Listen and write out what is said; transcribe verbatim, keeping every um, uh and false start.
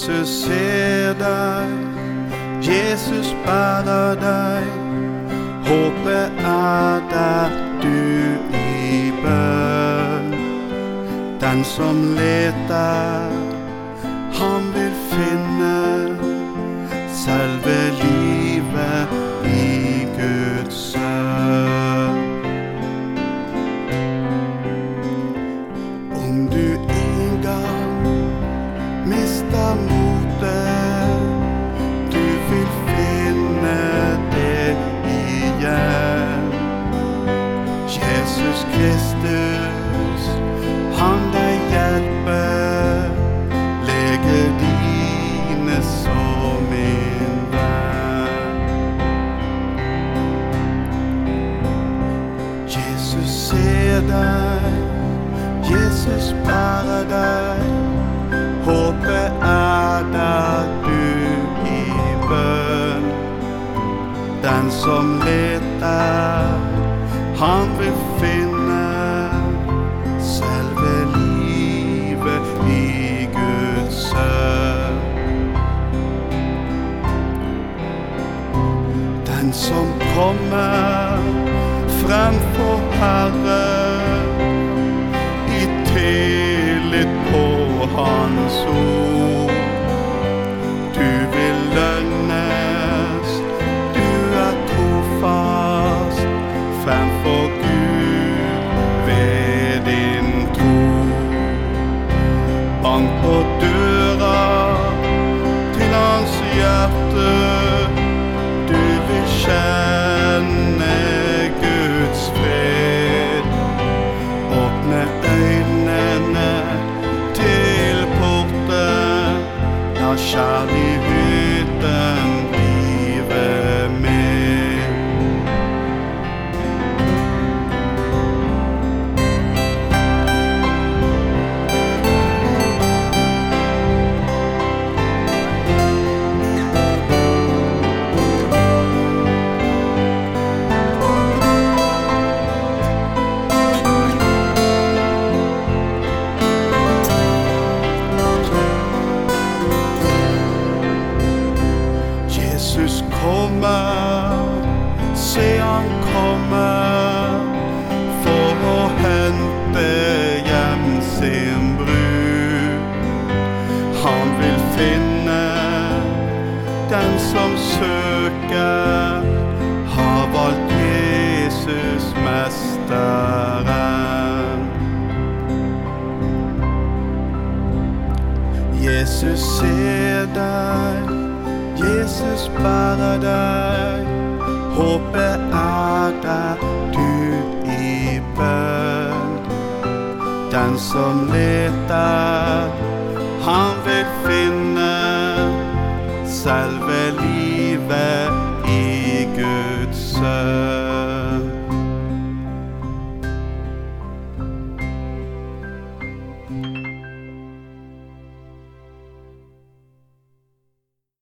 Jesus ser deg, Jesus bærer deg. Håpet er der du i bønn. Den som leter, han vil finne selve livet i Guds sønn. Om du en gang mister motet, du vil finne det igjen. Jesus Kristus, han deg hjelper, lege dine sår, min venn. Jesus ser deg, Jesus bærer deg. Håpet er der du i bønn. Den som leter, han vil finne selve livet i Guds sønn. Den som kommer fremfor Herren i tillit på hans ord, du vil lønnes, du er trofast fremfor Gud ved din tro. Bank på døra til hans hjerte, du vil kjenne Guds fred. Åpne øynene til porten, la kjærligheten blive med. Jesus kommer, se han kommer, for å hente hjem sin brud. Han vil finne den som søker, har valgt Jesus mesteren. Jesus ser deg, Jesus bærer deg. Håpet er der du i bønn. Den som leter, han vil finne selve livet i Guds sønn.